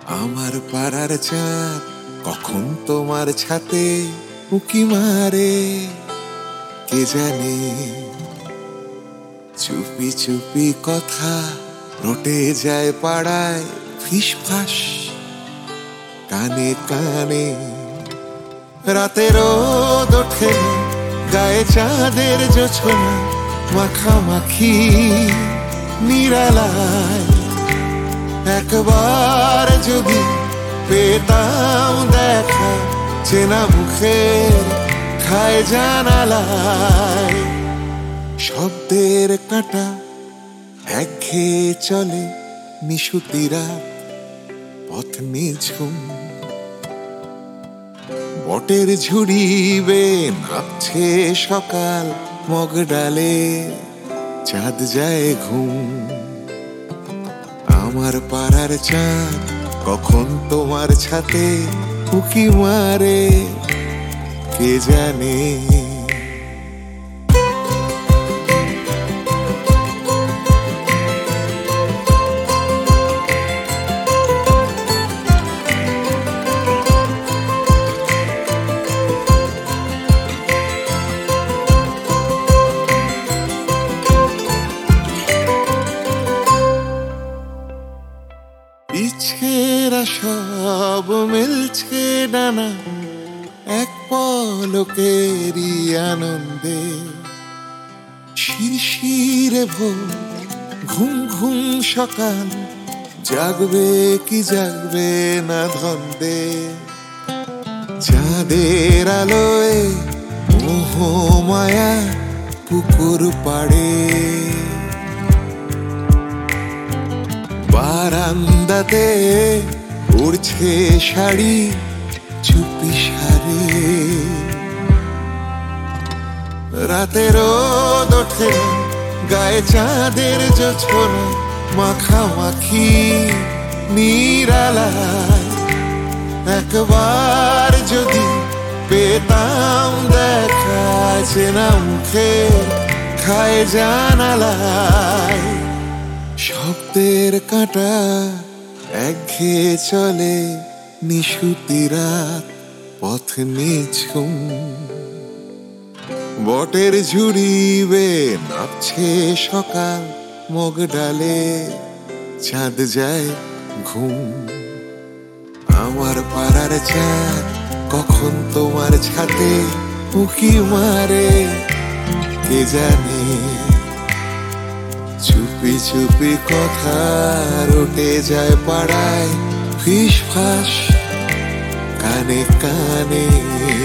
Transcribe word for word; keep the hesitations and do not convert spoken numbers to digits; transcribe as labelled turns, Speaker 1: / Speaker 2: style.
Speaker 1: আমার পাড়ার চাঁদ কখন তোমার ছাতে উকি মারে কে জানে। চুপি চুপি কথা রটে যায় পাড়ায় ফিসফাস কানে কানে। রাতের রোদ ওঠে গায়ে চাঁদের জোছনা মাখামাখি নিরালায়। একবার যদি পেতাম দেখা চেনা মুখের খায় জানালায়। শব্দের কাঁটা একঘেয়ে চলে নিশুতিরা পথ নিঝুম। বটের ঝুড়ি বেয়ে নাচছে সকাল মগ ডালে চাঁদ যায় ঘুম। আমার পাড়ার চাঁদ কখন তোমার ছাতে উকি মারে কে জানে। ইচ্ছেরা সব মিলছে ডানা এক পলকেরই আনন্দে। শিরশিরে ভোর ঘুম ঘুম সকাল জাগবে কি জাগবে না ধন্দে। চাঁদের আলোয় মোহ মায়া পুকুর পাড়ে। বারান্দাতে উড়ছে শাড়ি চুপি সারে। রাতের রোদ ওঠে গায়ে চাঁদের জোছনা মাখামাখি নিরালায়। একবার যদি পেতাম দেখা চেনা মুখে খায় জানালায়। শব্দের কাঁটা একঘেয়ে চলে নিশুতি রাত পথ নিঝুম। বটের ঝুড়ি বেয়ে নাচছে সকাল মগ ডালে চাঁদ যায় ঘুম। আমার পাড়ার চাঁদ কখন তোমার ছাতে উকি মারে কে জানে। চুপি চুপি কথা রটে যায় পাড়ায় ফিসফাস কানে কানে।